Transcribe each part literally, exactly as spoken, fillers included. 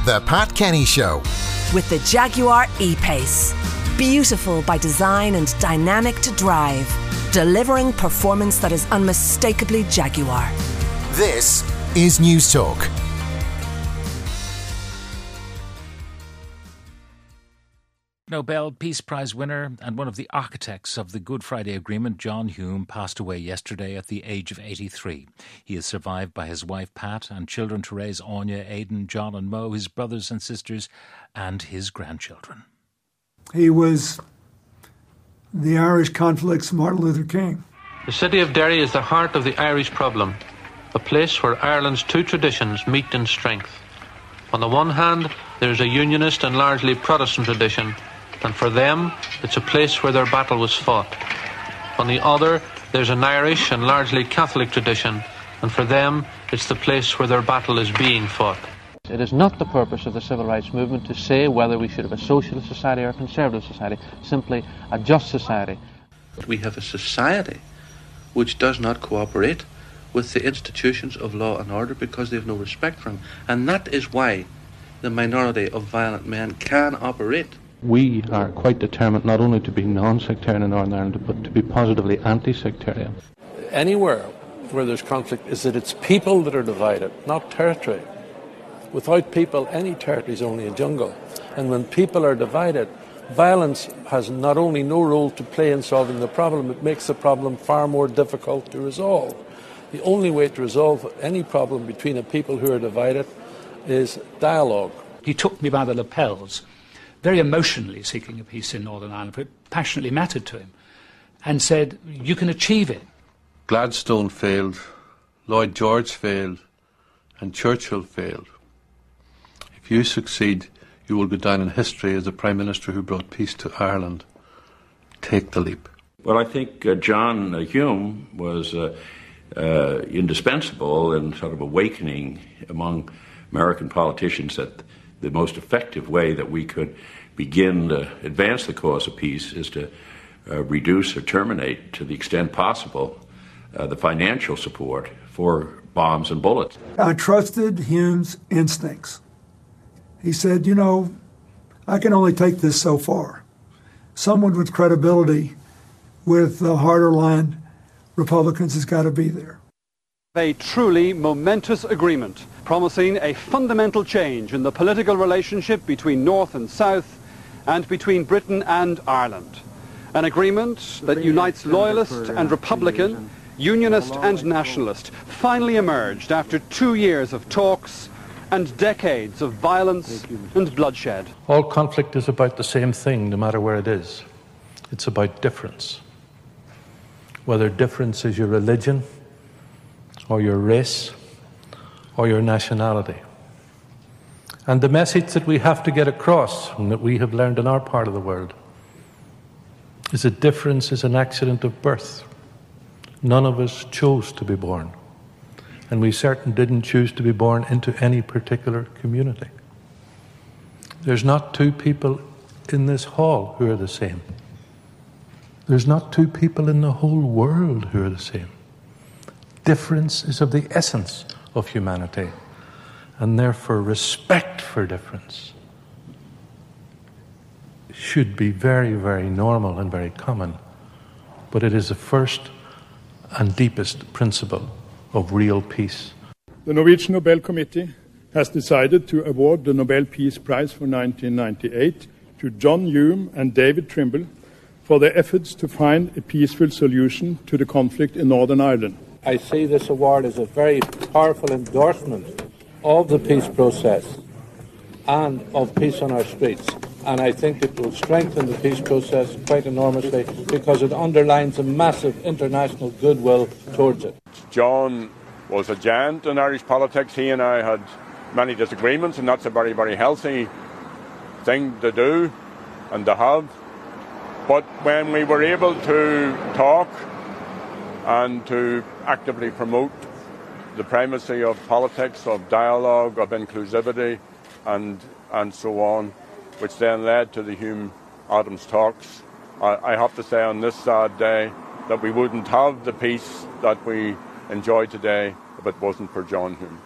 The Pat Kenny Show. With the Jaguar E-Pace. Beautiful by design and dynamic to drive. Delivering performance that is unmistakably Jaguar. This is News Talk. Nobel Peace Prize winner and one of the architects of the Good Friday Agreement, John Hume, passed away yesterday at the age of eighty-three. He is survived by his wife Pat and children Therese, Anya, Aidan, John and Mo, his brothers and sisters, and his grandchildren. He was the Irish conflict's Martin Luther King. The city of Derry is the heart of the Irish problem, a place where Ireland's two traditions meet in strength. On the one hand, there is a unionist and largely Protestant tradition, and for them, it's a place where their battle was fought. On the other, there's an Irish and largely Catholic tradition, and for them, it's the place where their battle is being fought. It is not the purpose of the civil rights movement to say whether we should have a socialist society or a conservative society, simply a just society. We have a society which does not cooperate with the institutions of law and order because they have no respect for them. And that is why the minority of violent men can operate. We are quite determined not only to be non-sectarian in Northern Ireland, but to be positively anti-sectarian. Anywhere where there's conflict is that it's people that are divided, not territory. Without people, any territory is only a jungle. And when people are divided, violence has not only no role to play in solving the problem, it makes the problem far more difficult to resolve. The only way to resolve any problem between a people who are divided is dialogue. He took me by the lapels, very emotionally seeking a peace in Northern Ireland, for it passionately mattered to him, and said, you can achieve it. Gladstone failed, Lloyd George failed, and Churchill failed. If you succeed, you will go down in history as the Prime Minister who brought peace to Ireland. Take the leap. Well, I think uh, John uh, Hume was uh, uh, indispensable in sort of awakening among American politicians that the most effective way that we could begin to advance the cause of peace is to uh, reduce or terminate, to the extent possible, uh, the financial support for bombs and bullets. I trusted Hume's instincts. He said, you know, I can only take this so far. Someone with credibility, with the harder line Republicans, has got to be there. A truly momentous agreement, promising a fundamental change in the political relationship between North and South and between Britain and Ireland. An agreement that unites loyalist and Republican, unionist and nationalist, finally emerged after two years of talks and decades of violence and bloodshed. All conflict is about the same thing, no matter where it is. It's about difference. Whether difference is your religion, or your race, or your nationality. And the message that we have to get across, and that we have learned in our part of the world, is that difference is an accident of birth. None of us chose to be born. And we certainly didn't choose to be born into any particular community. There's not two people in this hall who are the same. There's not two people in the whole world who are the same. Difference is of the essence of humanity, and therefore respect for difference should be very, very normal and very common, but it is the first and deepest principle of real peace. The Norwegian Nobel Committee has decided to award the Nobel Peace Prize for nineteen ninety-eight to John Hume and David Trimble for their efforts to find a peaceful solution to the conflict in Northern Ireland. I see this award as a very powerful endorsement of the peace process and of peace on our streets. And I think it will strengthen the peace process quite enormously because it underlines a massive international goodwill towards it. John was a giant in Irish politics. He and I had many disagreements, and that's a very, very healthy thing to do and to have. But when we were able to talk and to actively promote the primacy of politics, of dialogue, of inclusivity, and and so on, which then led to the Hume-Adams talks. I, I have to say on this sad day that we wouldn't have the peace that we enjoy today if it wasn't for John Hume.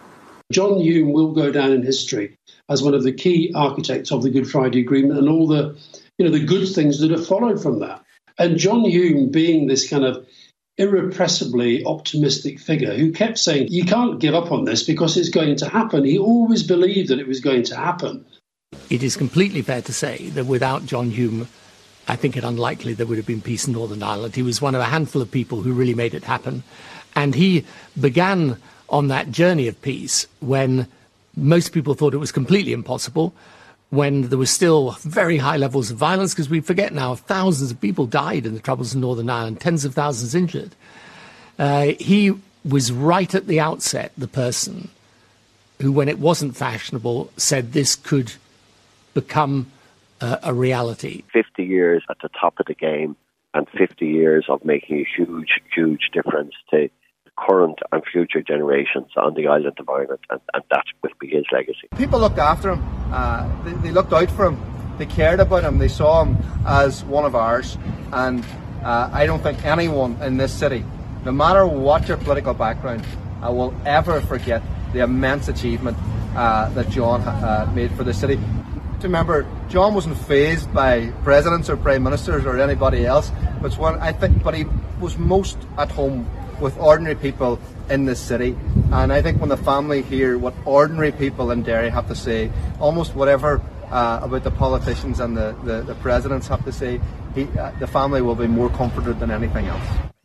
John Hume will go down in history as one of the key architects of the Good Friday Agreement and all the, you know, the good things that have followed from that. And John Hume, being this kind of irrepressibly optimistic figure who kept saying, you can't give up on this because it's going to happen. He always believed that it was going to happen. It is completely fair to say that without John Hume, I think it unlikely there would have been peace in Northern Ireland. He was one of a handful of people who really made it happen. And he began on that journey of peace when most people thought it was completely impossible, when there was still very high levels of violence, because we forget now thousands of people died in the Troubles in Northern Ireland, tens of thousands injured. Uh, he was right at the outset the person who, when it wasn't fashionable, said this could become uh, a reality. fifty years at the top of the game and fifty years of making a huge, huge difference to current and future generations on the island of Ireland, and, and that will be his legacy. People looked after him, uh, they, they looked out for him, they cared about him, they saw him as one of ours, and uh, I don't think anyone in this city, no matter what your political background, uh, will ever forget the immense achievement uh, that John uh, made for the city. To remember, John wasn't fazed by presidents or prime ministers or anybody else, but one, I think, but he was most at home with ordinary people in this city. And I think when the family hear what ordinary people in Derry have to say, almost whatever uh, about the politicians and the, the, the presidents have to say, he, uh, the family will be more comforted than anything else.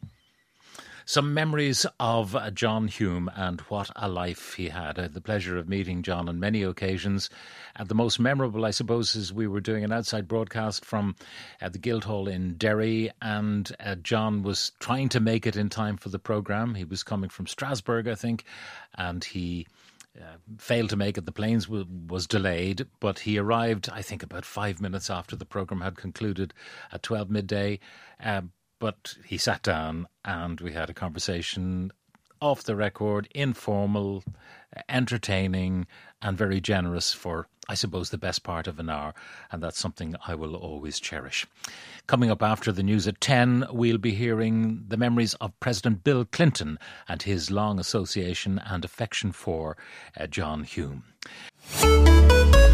Some memories of uh, John Hume and what a life he had. I had the pleasure of meeting John on many occasions. And the most memorable, I suppose, is we were doing an outside broadcast from uh, the Guildhall in Derry, and uh, John was trying to make it in time for the programme. He was coming from Strasbourg, I think, and he uh, failed to make it. The planes w- was delayed, but he arrived, I think, about five minutes after the programme had concluded at twelve midday. Um, But he sat down and we had a conversation off the record, informal, entertaining and very generous for, I suppose, the best part of an hour. And that's something I will always cherish. Coming up after the news at ten, we'll be hearing the memories of President Bill Clinton and his long association and affection for uh, John Hume.